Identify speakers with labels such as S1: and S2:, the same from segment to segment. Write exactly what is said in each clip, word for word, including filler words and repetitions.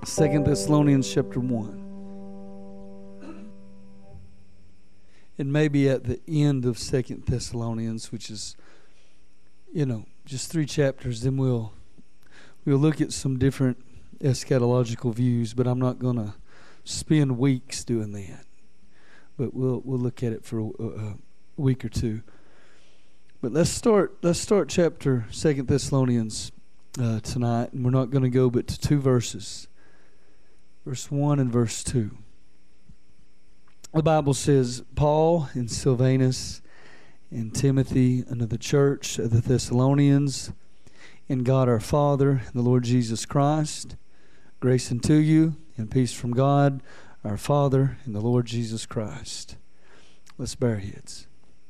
S1: Second Thessalonians chapter one. And maybe at the end of Second Thessalonians, which is, you know, just three chapters, then we'll we'll look at some different eschatological views, but I'm not going to spend weeks doing that. But we'll we'll look at it for a, a week or two. But let's start let's start chapter Second Thessalonians uh, tonight, and we're not going to go but to two verses, verse one and verse two. The Bible says, Paul and Silvanus and Timothy unto the church of the Thessalonians, in God our Father and the Lord Jesus Christ, grace unto you and peace from God our Father and the Lord Jesus Christ. Let's bow our heads.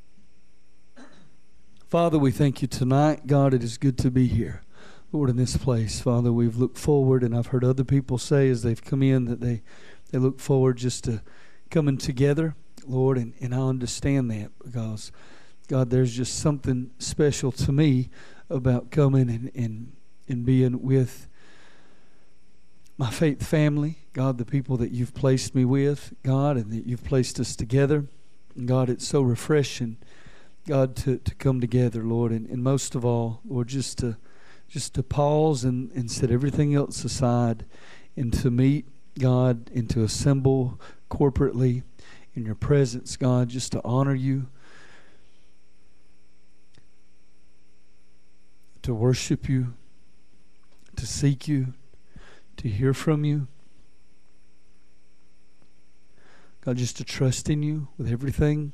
S1: Father, we thank you tonight. God, it is good to be here. Lord, in this place, Father, we've looked forward, and I've heard other people say as they've come in that they, they look forward just to coming together, Lord, and, and I understand that because, God, there's just something special to me about coming and, and, and being with my faith family, God, the people that you've placed me with, God, and that you've placed us together. And God, it's so refreshing, God, to, to come together, Lord, and, and most of all, Lord, just to just to pause and, and set everything else aside and to meet, God, and to assemble corporately in your presence, God, just to honor you, to worship you, to seek you, to hear from you. God, just to trust in you with everything.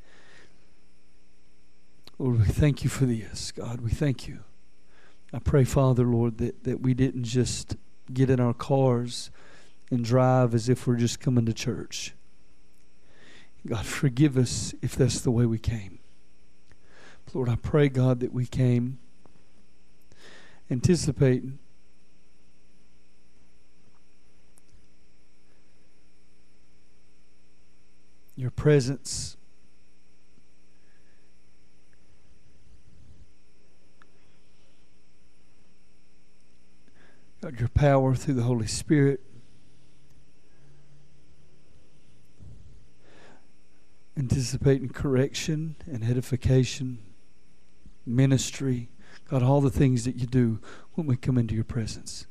S1: Lord, we thank you for this. God, we thank you. I pray, Father, Lord, that, that we didn't just get in our cars and drive as if we're just coming to church. God, forgive us if that's the way we came. Lord, I pray, God, that we came anticipating your presence, God, your power through the Holy Spirit, anticipating correction and edification, ministry, God, all the things that you do when we come into your presence.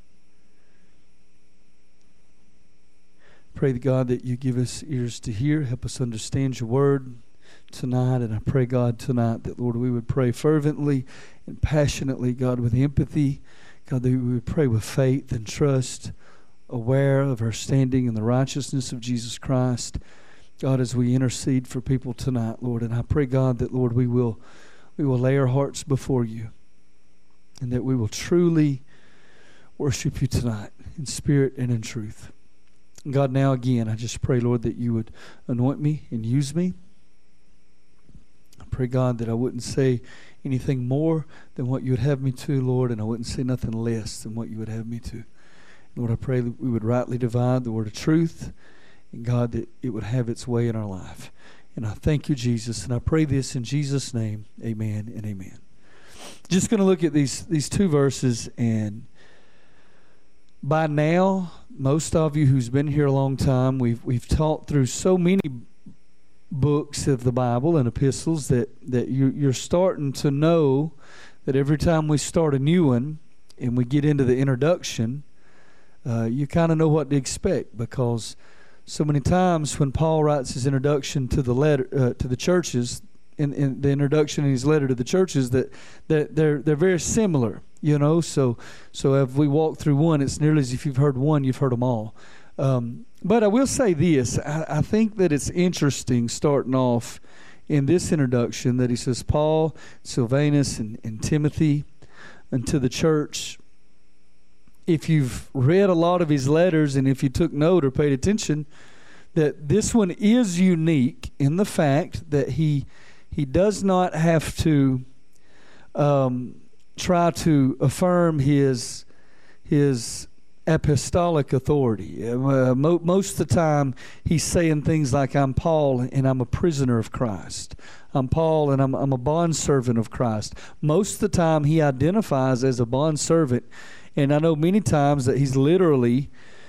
S1: Pray, God, that you give us ears to hear, help us understand your word tonight, and I pray, God, tonight that, Lord, we would pray fervently and passionately, God, with empathy, God, that we would pray with faith and trust, aware of our standing in the righteousness of Jesus Christ, God, as we intercede for people tonight, Lord. And I pray, God, that, Lord, we will we will lay our hearts before you and that we will truly worship you tonight in spirit and in truth. And God, now again, I just pray, Lord, that you would anoint me and use me. I pray, God, that I wouldn't say anything more than what you would have me to, Lord, and I wouldn't say nothing less than what you would have me to. Lord, I pray that we would rightly divide the word of truth, and God, that it would have its way in our life. And I thank you, Jesus, and I pray this in Jesus' name. Amen and amen. Just going to look at these these two verses, and by now, most of you who's been here a long time, we've we've taught through so many books of the Bible and epistles that that you, you're starting to know that every time we start a new one and we get into the introduction, uh, you kind of know what to expect, because so many times when Paul writes his introduction to the letter uh, to the churches, in, in the introduction in his letter to the churches, that, that they're they're very similar, you know. So so if we walk through one, it's nearly as if you've heard one, you've heard them all. Um, but I will say this: I, I think that it's interesting starting off in this introduction that he says, Paul, Silvanus, and, and Timothy, unto the church. If you've read a lot of his letters and if you took note or paid attention, that this one is unique in the fact that he he does not have to um, try to affirm his his apostolic authority. Uh, mo- most of the time, he's saying things like, "I'm Paul and I'm a prisoner of Christ. I'm Paul and I'm I'm a bondservant of Christ." Most of the time, he identifies as a bondservant. And I know many times that he's literally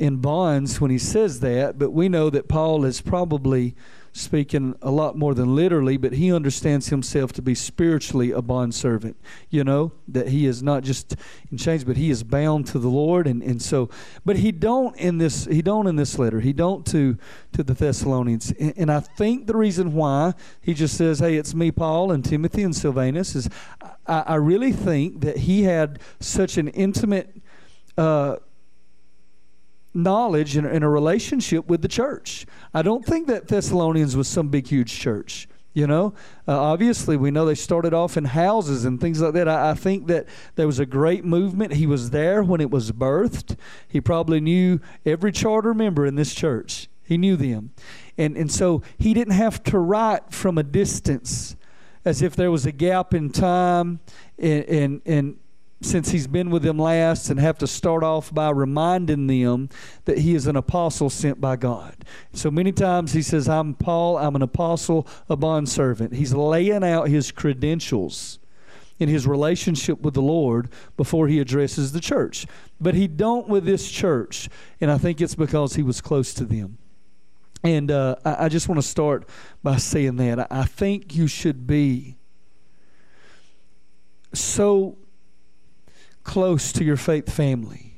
S1: in bonds when he says that, but we know that Paul is probably speaking a lot more than literally, but he understands himself to be spiritually a bondservant. You know, that he is not just in chains, but he is bound to the Lord. And, and so, but he don't in this, he don't in this letter, he don't to, to the Thessalonians. And, and I think the reason why he just says, hey, it's me, Paul, and Timothy and Silvanus, is I, I really think that he had such an intimate uh, knowledge and, and a relationship with the church. I don't think that Thessalonians was some big, huge church. You know, uh, obviously we know they started off in houses and things like that. I, I think that there was a great movement. He was there when it was birthed. He probably knew every charter member in this church. He knew them. And, and so he didn't have to write from a distance as if there was a gap in time and, and, and since he's been with them last, and have to start off by reminding them that he is an apostle sent by God. So many times he says, I'm Paul, I'm an apostle, a bondservant. He's laying out his credentials in his relationship with the Lord before he addresses the church. But he don't with this church, and I think it's because he was close to them. And uh, I, I just want to start by saying that. I, I think you should be so close to your faith family.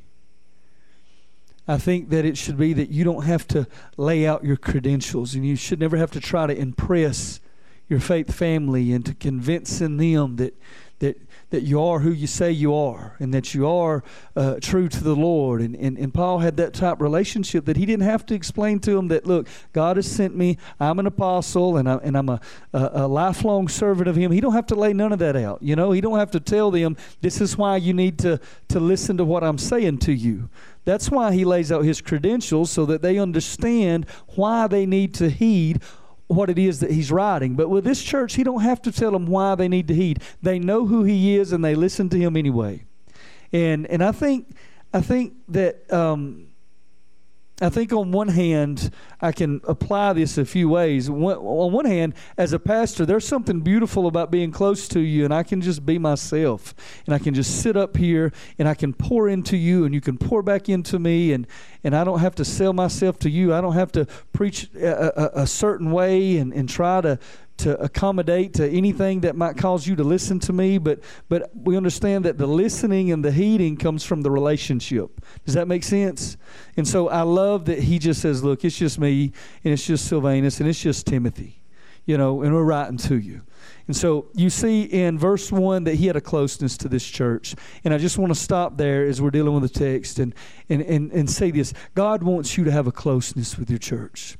S1: I think that it should be that you don't have to lay out your credentials, and you should never have to try to impress your faith family and to convincing them that that that you are who you say you are, and that you are uh, true to the Lord. And, and and Paul had that type of relationship that he didn't have to explain to them that, look, God has sent me, I'm an apostle, and, I, and I'm a, a, a lifelong servant of him. He don't have to lay none of that out. You know, he don't have to tell them, this is why you need to, to listen to what I'm saying to you. That's why he lays out his credentials, so that they understand why they need to heed what it is that he's writing. But with this church, he don't have to tell them why they need to heed. They know who he is, and they listen to him anyway. And and I think I think that um, I think on one hand, I can apply this a few ways. One, on one hand, as a pastor, there's something beautiful about being close to you, and I can just be myself, and I can just sit up here, and I can pour into you, and you can pour back into me, and, and I don't have to sell myself to you. I don't have to preach a, a, a certain way and, and try to to accommodate to anything that might cause you to listen to me, but but we understand that the listening and the heeding comes from the relationship. Does that make sense? And so I love that he just says, look, it's just me, and it's just Silvanus, and it's just Timothy, you know, and we're writing to you. And so you see in verse one that he had a closeness to this church. And I just want to stop there as we're dealing with the text and and and, and say this. God wants you to have a closeness with your church.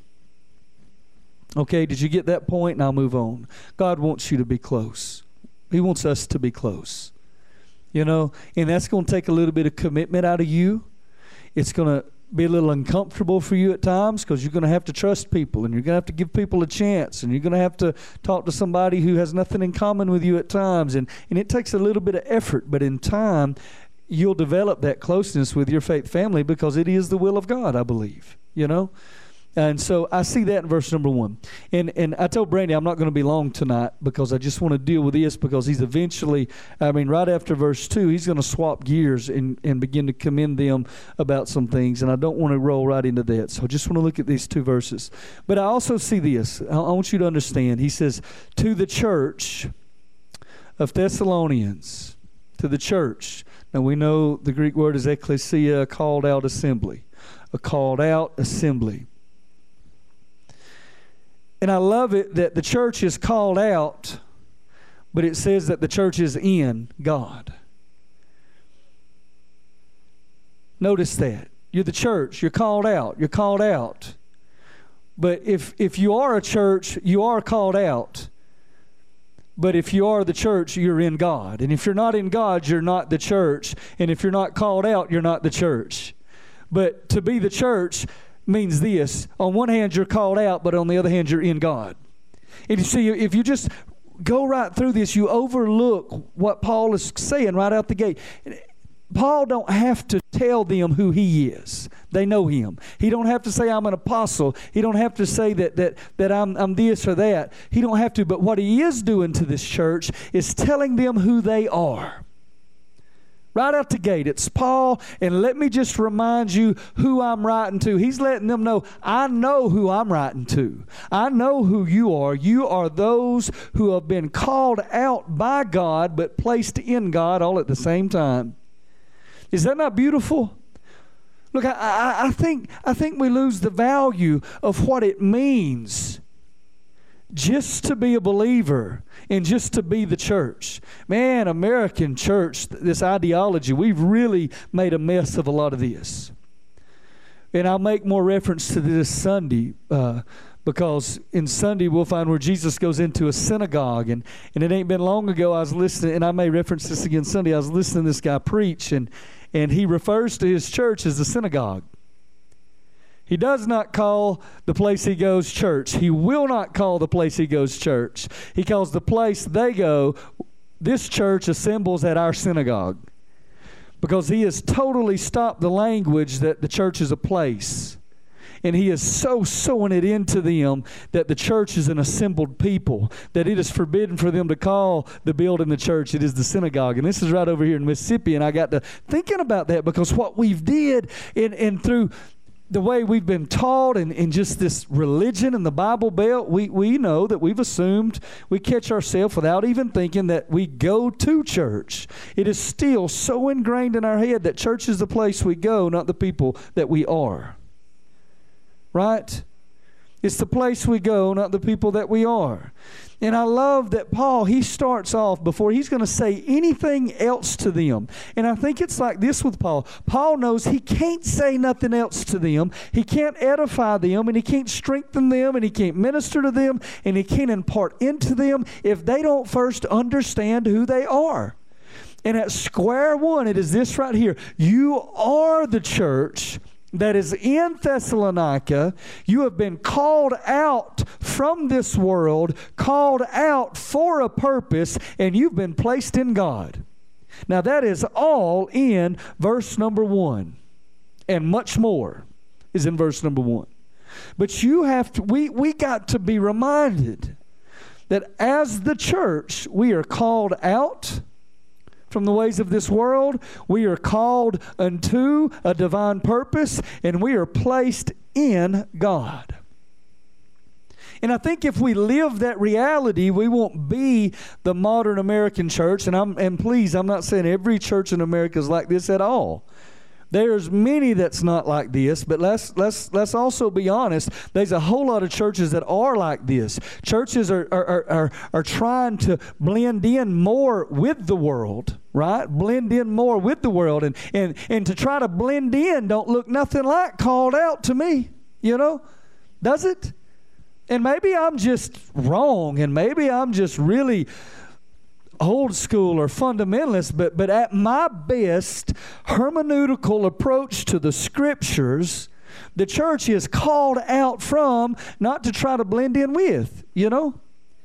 S1: Okay, did you get that point? And I'll move on. God wants you to be close. He wants us to be close. You know, and that's going to take a little bit of commitment out of you. It's going to be a little uncomfortable for you at times, because you're going to have to trust people, and you're going to have to give people a chance, and you're going to have to talk to somebody who has nothing in common with you at times. And, and it takes a little bit of effort, but in time, you'll develop that closeness with your faith family, because it is the will of God, I believe, you know. And so I see that in verse number one. And and I told Brandy I'm not going to be long tonight, because I just want to deal with this, because he's eventually, I mean, right after verse two, he's going to swap gears and, and begin to commend them about some things. And I don't want to roll right into that. So I just want to look at these two verses. But I also see this. I, I want you to understand. He says, to the church of Thessalonians, to the church. Now we know the Greek word is ecclesia, a called out assembly. A called out assembly. And I love it that the church is called out, but it says that the church is in God. Notice that. You're the church. You're called out. You're called out. But if, if you are a church, you are called out. But if you are the church, you're in God. And if you're not in God, you're not the church. And if you're not called out, you're not the church. But to be the church means this. On one hand, you're called out, but on the other hand, you're in God. And you see, if you just go right through this, you overlook what Paul is saying right out the gate. Paul don't have to tell them who he is. They know him. He don't have to say, I'm an apostle. He don't have to say that that that I'm, I'm this or that. He don't have to. But what he is doing to this church is telling them who they are. Right out the gate, it's Paul, and let me just remind you who I'm writing to. He's letting them know, I know who I'm writing to. I know who you are. You are those who have been called out by God, but placed in God all at the same time. Is that not beautiful? Look, I, I, I think I think we lose the value of what it means just to be a believer and just to be the church. Man, American church, this ideology, we've really made a mess of a lot of this. And I'll make more reference to this Sunday uh, because in Sunday we'll find where Jesus goes into a synagogue. And, and it ain't been long ago I was listening, and I may reference this again Sunday, I was listening to this guy preach, and, and he refers to his church as the synagogue. He does not call the place he goes church. He will not call the place he goes church. He calls the place they go, this church assembles at our synagogue. Because he has totally stopped the language that the church is a place. And he is so sowing it into them that the church is an assembled people, that it is forbidden for them to call the building the church. It is the synagogue. And this is right over here in Mississippi. And I got to thinking about that because what we've did and, and through the way we've been taught and, and just this religion and the Bible Belt, we, we know that we've assumed, we catch ourselves without even thinking that we go to church. It is still so ingrained in our head that church is the place we go, not the people that we are. Right? It's the place we go, not the people that we are. And I love that Paul, he starts off before he's going to say anything else to them. And I think it's like this with Paul. Paul knows he can't say nothing else to them. He can't edify them, and he can't strengthen them, and he can't minister to them, and he can't impart into them if they don't first understand who they are. And at square one, it is this right here. You are the church that is in Thessalonica. You have been called out from this world, called out for a purpose, and you've been placed in God. Now that is all in verse number one, and much more is in verse number one. But you have to, we, we got to be reminded that as the church, we are called out from the ways of this world. We are called unto a divine purpose, and we are placed in God. And I think if we live that reality, we won't be the modern American church. And I'm and please, I'm not saying every church in America is like this at all. There's many that's not like this, but let's let's let's also be honest. There's a whole lot of churches that are like this. Churches are are are, are trying to blend in more with the world, right? Blend in more with the world, and and and to try to blend in don't look nothing like called out to me, you know? Does it? And maybe I'm just wrong, and maybe I'm just really old school or fundamentalist, but, but at my best hermeneutical approach to the scriptures, the church is called out from, not to try to blend in with, you know?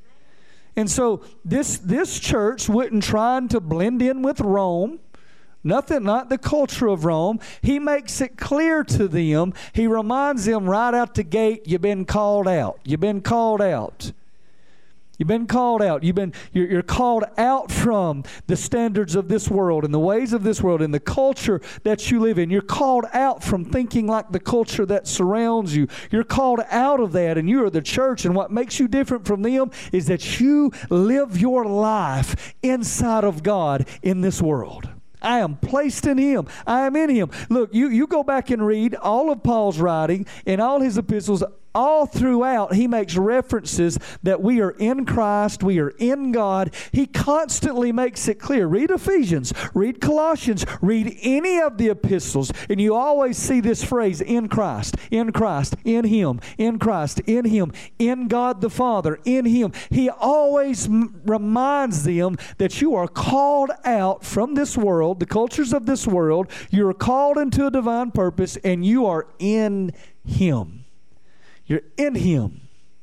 S1: And so this, this church wasn't trying to blend in with Rome. Nothing, not the culture of Rome. He makes it clear to them. He reminds them right out the gate, you've been called out. You've been called out. You've been called out. You've been, you're, you're called out from the standards of this world and the ways of this world and the culture that you live in. You're called out from thinking like the culture that surrounds you. You're called out of that, and you are the church. And what makes you different from them is that you live your life inside of God in this world. I am placed in Him. I am in Him. Look, you, you go back and read all of Paul's writing and all his epistles. All throughout, he makes references that we are in Christ, we are in God. He constantly makes it clear. Read Ephesians, read Colossians, read any of the epistles, and you always see this phrase, in Christ, in Christ, in Him, in Christ, in Him, in God the Father, in Him. He always m- reminds them that you are called out from this world, the cultures of this world. You are called into a divine purpose, and you are in Him. You're in Him.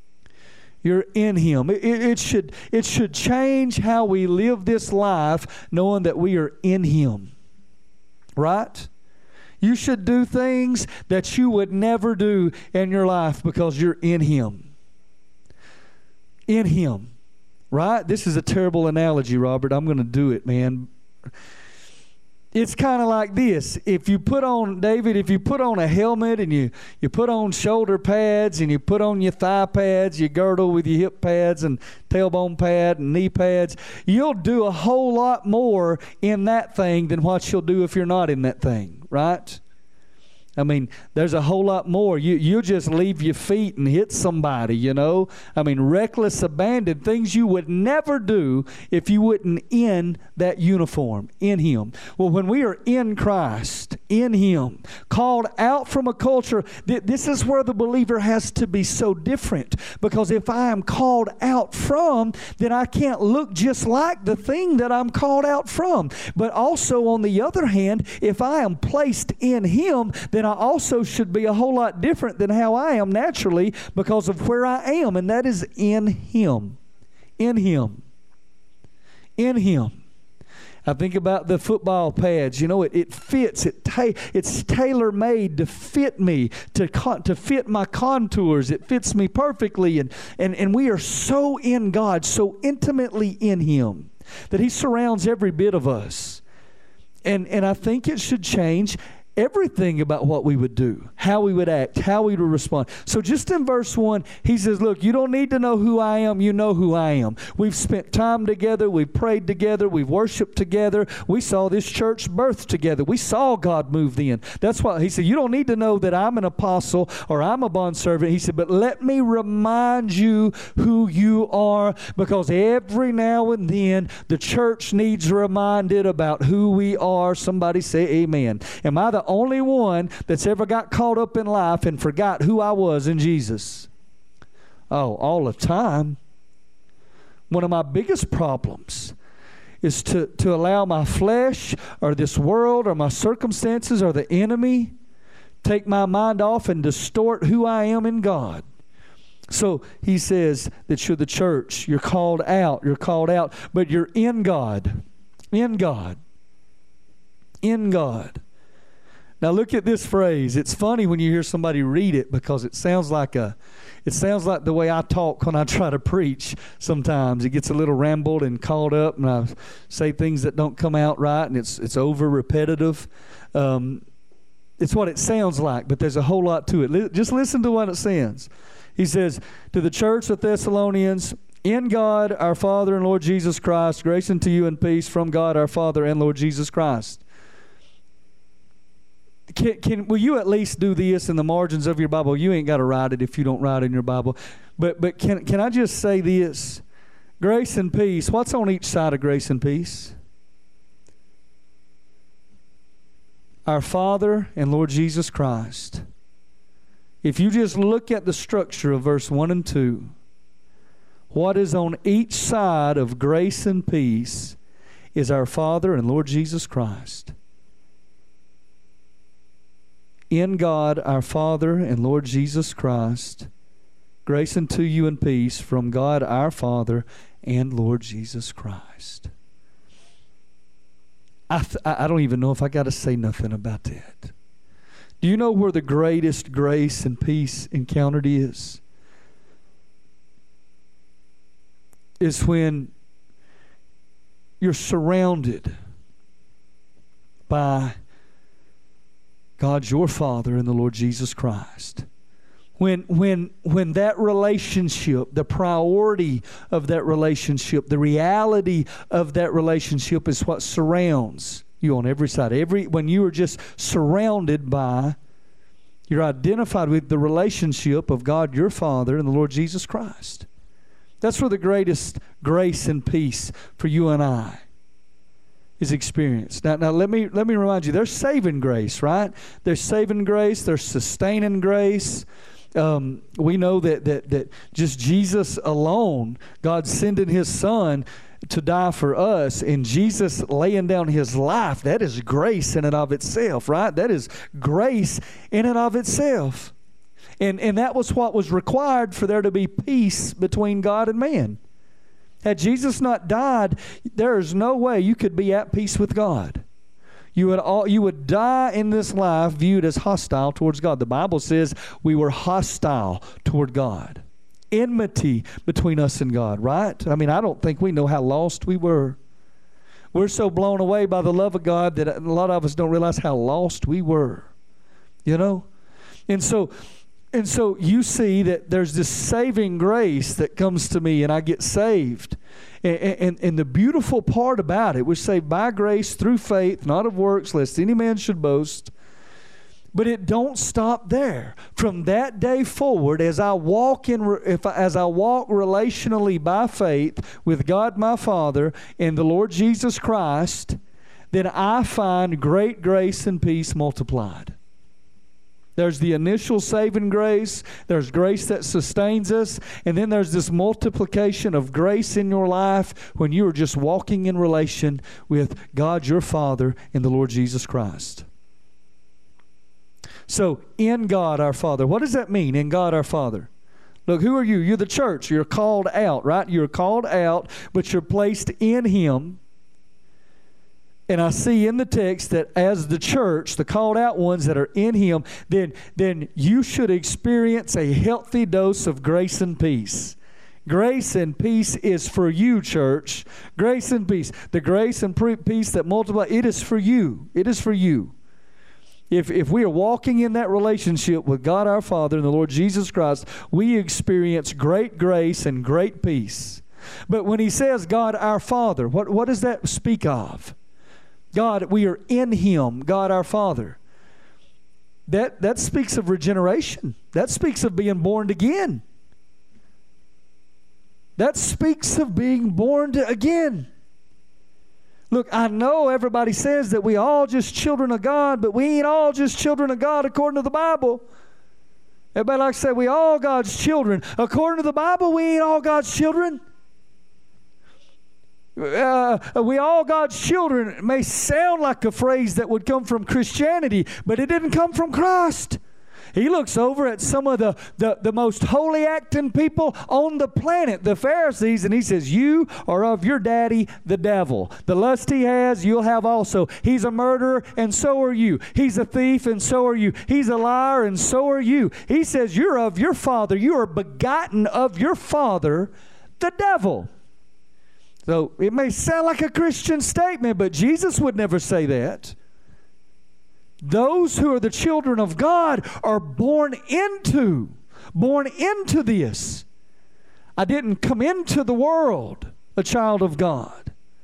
S1: You're in Him. It, it, should, it should change how we live this life, knowing that we are in Him. Right? You should do things that you would never do in your life because you're in Him. In Him. Right? This is a terrible analogy, Robert. I'm going to do it, man. It's kind of like this. If you put on, David, if you put on a helmet and you, you put on shoulder pads and you put on your thigh pads, your girdle with your hip pads and tailbone pad and knee pads, you'll do a whole lot more in that thing than what you'll do if you're not in that thing, right? I mean, there's a whole lot more. You you just leave your feet and hit somebody, you know. I mean, reckless abandon, things you would never do if you wouldn't in that uniform, in Him. Well, when we are in Christ, in Him, called out from a culture, th- this is where the believer has to be so different. Because if I am called out from, then I can't look just like the thing that I'm called out from. But also, on the other hand, if I am placed in Him, then I also should be a whole lot different than how I am naturally because of where I am, and that is in Him. In Him. In Him. I think about the football pads. You know, it, it fits. It ta- it's tailor-made to fit me, to con- to fit my contours. It fits me perfectly, and, and, and we are so in God, so intimately in Him, that He surrounds every bit of us. And, and I think it should change everything about what we would do, how we would act, how we would respond. So just in verse one, he says, look, you don't need to know who I am. You know who I am. We've spent time together. We've prayed together. We've worshiped together. We saw this church birth together. We saw God move then. That's why he said, you don't need to know that I'm an apostle or I'm a bondservant. He said, but let me remind you who you are, because every now and then the church needs reminded about who we are. Somebody say amen. Am I the only one that's ever got caught up in life and forgot who I was in Jesus? Oh, all the time. One of my biggest problems is to, to allow my flesh or this world or my circumstances or the enemy take my mind off and distort who I am in God. So he says that you're the church. You're called out. You're called out. But you're in God. In God. In God. Now look at this phrase. It's funny when you hear somebody read it, because it sounds like a, it sounds like the way I talk when I try to preach. Sometimes it gets a little rambled and caught up, and I say things that don't come out right, and it's it's over repetitive. Um, it's what it sounds like, but there's a whole lot to it. Li- just listen to what it says. He says, to the church of Thessalonians, in God our Father and Lord Jesus Christ, grace unto you and peace from God our Father and Lord Jesus Christ. Can, can will you at least do this in the margins of your Bible? You ain't got to write it if you don't write in your Bible. But but can can I just say this? Grace and peace. What's on each side of grace and peace? Our Father and Lord Jesus Christ. If you just look at the structure of verse one and two, what is on each side of grace and peace is our Father and Lord Jesus Christ. In God, our Father and Lord Jesus Christ, grace unto you and peace from God our Father and Lord Jesus Christ. I, th- I don't even know if I got to say nothing about that. Do you know where the greatest grace and peace encountered is? Is when you're surrounded by God your Father and the Lord Jesus Christ. When when when that relationship, the priority of that relationship, the reality of that relationship is what surrounds you on every side. Every when you are just surrounded by, you're identified with the relationship of God your Father and the Lord Jesus Christ. That's where the greatest grace and peace for you and I is experienced. Now, now let me let me remind you, there's saving grace, right? There's saving grace. There's sustaining grace. Um, we know that that that just Jesus alone, God sending His Son to die for us, and Jesus laying down His life, that is grace in and of itself, right? That is grace in and of itself. And and that was what was required for there to be peace between God and man. Had Jesus not died, there is no way you could be at peace with God. You would all, you would die in this life viewed as hostile towards God. The Bible says we were hostile toward God. Enmity between us and God, right? I mean, I don't think we know how lost we were. We're so blown away by the love of God that a lot of us don't realize how lost we were. You know? And so, and so you see that there's this saving grace that comes to me and I get saved. And, and, and the beautiful part about it, we're saved by grace through faith, not of works, lest any man should boast. But it don't stop there. From that day forward, as I walk in, if I, as I walk relationally by faith with God my Father and the Lord Jesus Christ, then I find great grace and peace multiplied. There's the initial saving grace. There's grace that sustains us. And then there's this multiplication of grace in your life when you are just walking in relation with God your Father and the Lord Jesus Christ. So, in God our Father. What does that mean, in God our Father? Look, who are you? You're the church. You're called out, right? You're called out, but you're placed in Him. And I see in the text that as the church, the called out ones that are in Him, then, then you should experience a healthy dose of grace and peace. Grace and peace is for you, church. Grace and peace. The grace and pre- peace that multiply, it is for you. It is for you. If, if we are walking in that relationship with God our Father and the Lord Jesus Christ, we experience great grace and great peace. But when He says God our Father, what, what does that speak of? God, we are in Him, God our Father. That, that speaks of regeneration. That speaks of being born again. That speaks of being born again. Look, I know everybody says that we all just children of God, but we ain't all just children of God according to the Bible. Everybody likes to say we all God's children. According to the Bible, we ain't all God's children. Uh, we all God's children. It may sound like a phrase that would come from Christianity, but it didn't come from Christ. He looks over at some of the, the, the most holy acting people on the planet, the Pharisees, and He says, you are of your daddy, the devil. The lust he has, you'll have also. He's a murderer, and so are you. He's a thief, and so are you. He's a liar, and so are you. He says, you're of your father. You are begotten of your father, the devil. So it may sound like a Christian statement, but Jesus would never say that. Those who are the children of God are born into, born into this. I didn't come into the world a child of God.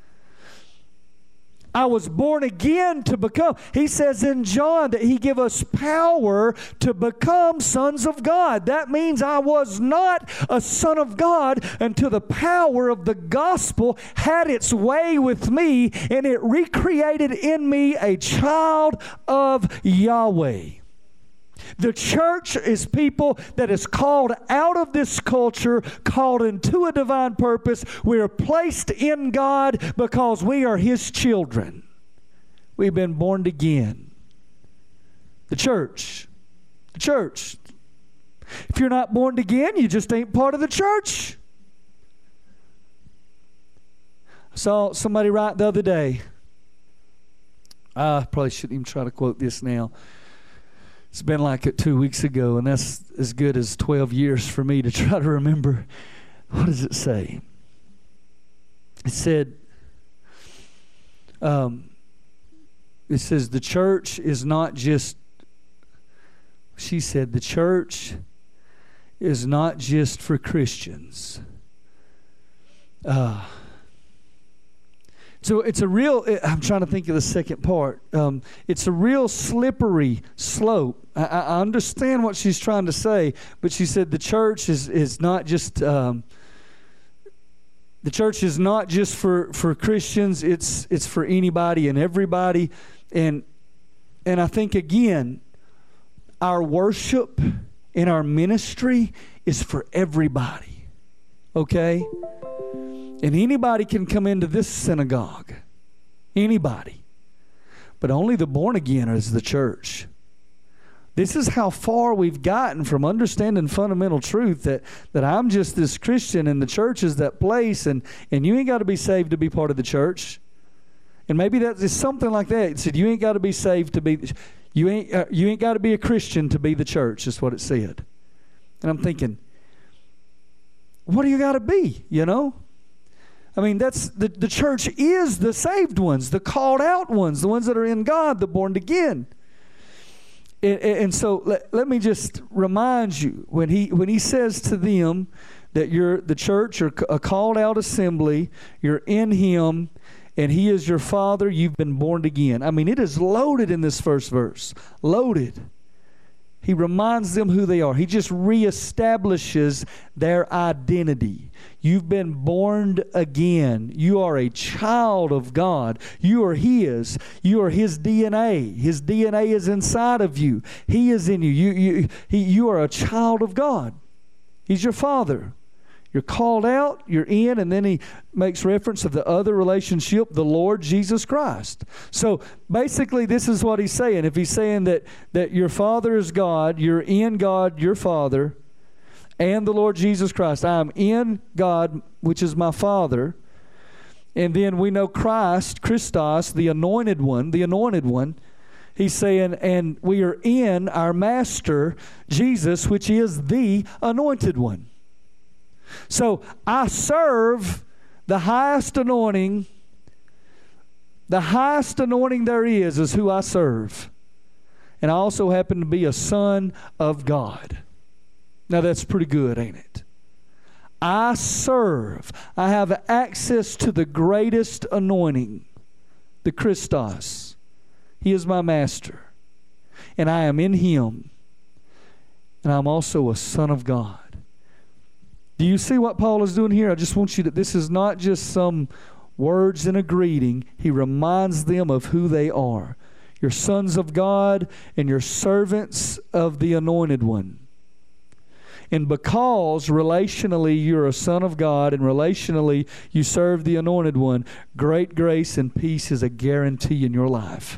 S1: I was born again to become. He says in John that He give us power to become sons of God. That means I was not a son of God until the power of the gospel had its way with me and it recreated in me a child of Yahweh. The church is people that is called out of this culture, called into a divine purpose. We are placed in God because we are His children. We've been born again. The church. The church. If you're not born again, you just ain't part of the church. I saw somebody write the other day. I probably shouldn't even try to quote this now. It's been like it two weeks ago, and that's as good as twelve years for me to try to remember. What does it say? It said, um, it says the church is not just, she said, the church is not just for Christians. Uh, So it's a real, I'm trying to think of the second part. Um, it's a real slippery slope. I, I understand what she's trying to say, but she said the church is, is not just, um, the church is not just for, for Christians. It's, it's for anybody and everybody. And, and I think, again, our worship and our ministry is for everybody. Okay? And anybody can come into this synagogue. Anybody. But only the born again is the church. This is how far we've gotten from understanding fundamental truth that, that I'm just this Christian and the church is that place, and, and you ain't got to be saved to be part of the church. And maybe that is something like that. It said you ain't got to be saved to be, you ain't, uh, you ain't got to be a Christian to be the church, is what it said. And I'm thinking, what do you got to be, you know? I mean, that's the, the church is the saved ones, the called out ones, the ones that are in God, the born again. And, and so let, let me just remind you, when he when he says to them that you're the church, you're a called out assembly, you're in him, and he is your father, you've been born again. I mean, it is loaded in this first verse. Loaded. He reminds them who they are. He just reestablishes their identity. You've been born again. You are a child of God. You are His. You are His D N A. His D N A is inside of you. He is in you. You, you, he, you are a child of God. He's your Father. You're called out, you're in, and then he makes reference of the other relationship, the Lord Jesus Christ. So basically this is what he's saying. If he's saying that, that your Father is God, you're in God, your Father, and the Lord Jesus Christ. I'm in God, which is my Father. And then we know Christ, Christos, the anointed one, the anointed one. He's saying, and we are in our Master, Jesus, which is the anointed one. So I serve the highest anointing. The highest anointing there is is who I serve. And I also happen to be a son of God. Now that's pretty good, ain't it? I serve. I have access to the greatest anointing, the Christos. He is my master. And I am in him. And I'm also a son of God. Do you see what Paul is doing here? I just want you to, this is not just some words in a greeting. He reminds them of who they are. You're sons of God and you're servants of the Anointed One. And because relationally you're a son of God and relationally you serve the Anointed One, great grace and peace is a guarantee in your life.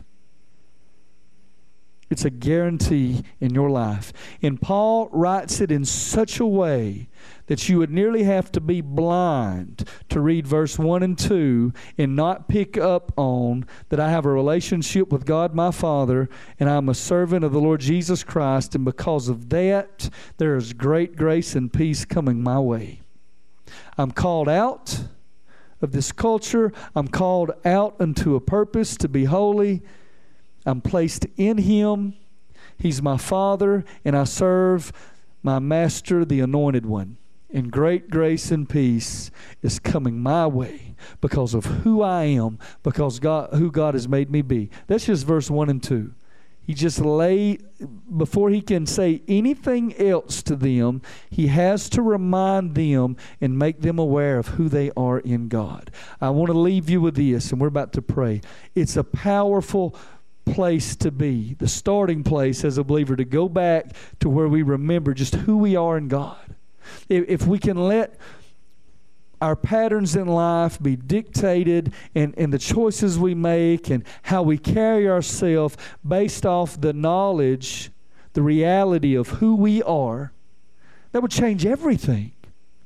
S1: It's a guarantee in your life. And Paul writes it in such a way that you would nearly have to be blind to read verse one and two and not pick up on that I have a relationship with God my Father and I'm a servant of the Lord Jesus Christ, and because of that there is great grace and peace coming my way. I'm called out of this culture. I'm called out unto a purpose to be holy. I'm placed in Him. He's my Father, and I serve my Master, the Anointed One. And great grace and peace is coming my way because of who I am, because God, who God has made me be. That's just verse one and two. He just lay, before he can say anything else to them, he has to remind them and make them aware of who they are in God. I want to leave you with this, and we're about to pray. It's a powerful place to be, the starting place as a believer, to go back to where we remember just who we are in God. If, if we can let our patterns in life be dictated and, and the choices we make and how we carry ourselves based off the knowledge, the reality of who we are, that would change everything.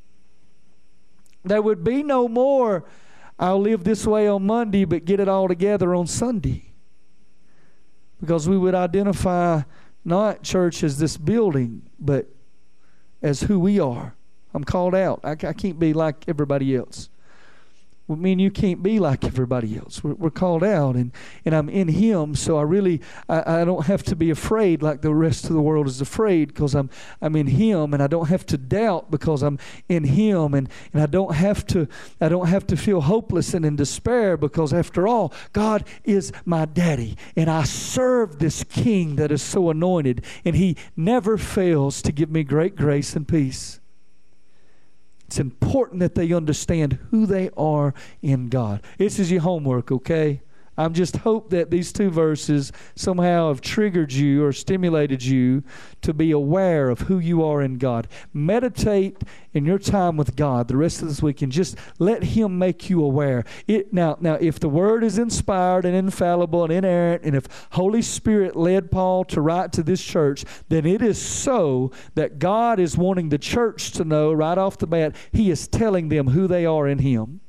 S1: There would be no more, I'll live this way on Monday but get it all together on Sunday. Because we would identify not church as this building, but as who we are. I'm called out. I, I can't be like everybody else. Well, me and you can't be like everybody else. We're, we're called out, and, and I'm in Him, so I really, I, I don't have to be afraid like the rest of the world is afraid, because I'm I'm in Him, and I don't have to doubt because I'm in Him, and, and I don't have to I don't have to feel hopeless and in despair, because after all, God is my daddy, and I serve this King that is so anointed, and He never fails to give me great grace and peace. It's important that they understand who they are in God. This is your homework, okay? I'm just hope that these two verses somehow have triggered you or stimulated you to be aware of who you are in God. Meditate in your time with God the rest of this week and just let Him make you aware. It, now, now, if the Word is inspired and infallible and inerrant, and if Holy Spirit led Paul to write to this church, then it is so that God is wanting the church to know right off the bat, He is telling them who they are in Him.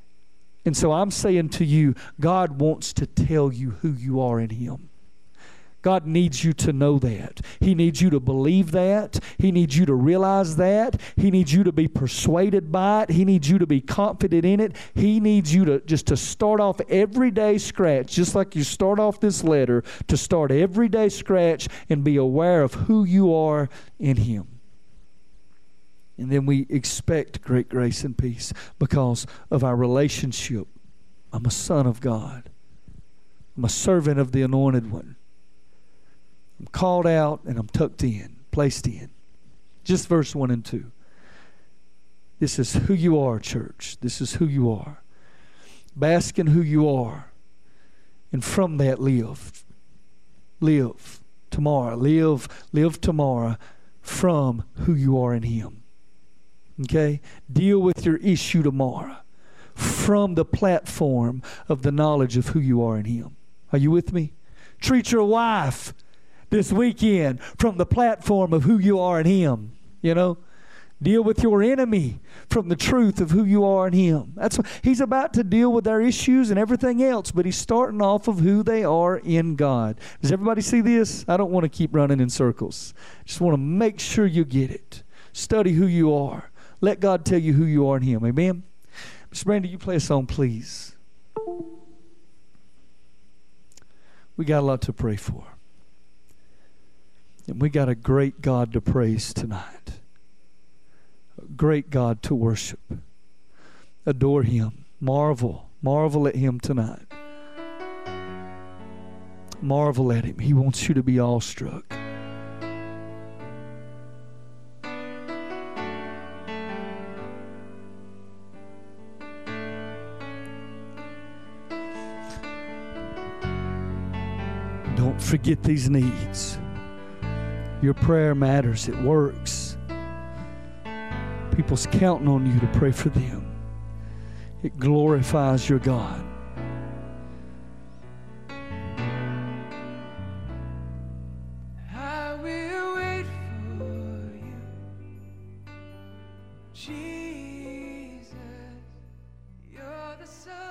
S1: And so I'm saying to you, God wants to tell you who you are in Him. God needs you to know that. He needs you to believe that. He needs you to realize that. He needs you to be persuaded by it. He needs you to be confident in it. He needs you to just to start off every day scratch, just like you start off this letter, to start every day scratch and be aware of who you are in Him. And then we expect great grace and peace because of our relationship. I'm a son of God. I'm a servant of the Anointed One. I'm called out and I'm tucked in, placed in. Just verse one and two. This is who you are, church. This is who you are. Bask in who you are. And from that live. Live tomorrow. Live, live tomorrow from who you are in Him. Okay? Deal with your issue tomorrow from the platform of the knowledge of who you are in Him. Are you with me? Treat your wife this weekend from the platform of who you are in Him. You know? Deal with your enemy from the truth of who you are in Him. That's what He's about to deal with their issues and everything else, but He's starting off of who they are in God. Does everybody see this? I don't want to keep running in circles. Just want to make sure you get it. Study who you are. Let God tell you who you are in Him. Amen? Mister Brandy, you play a song, please. We got a lot to pray for. And we got a great God to praise tonight. A great God to worship. Adore Him. Marvel. Marvel at Him tonight. Marvel at Him. He wants you to be awestruck. Don't forget these needs. Your prayer matters. It works. People's counting on you to pray for them. It glorifies your God.
S2: I will wait for you, Jesus. You're the Son.